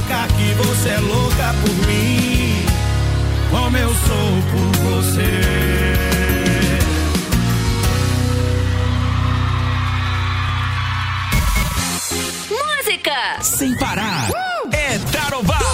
louca, que você é louca por mim, como eu sou por você. Música sem parar. É Tarobá.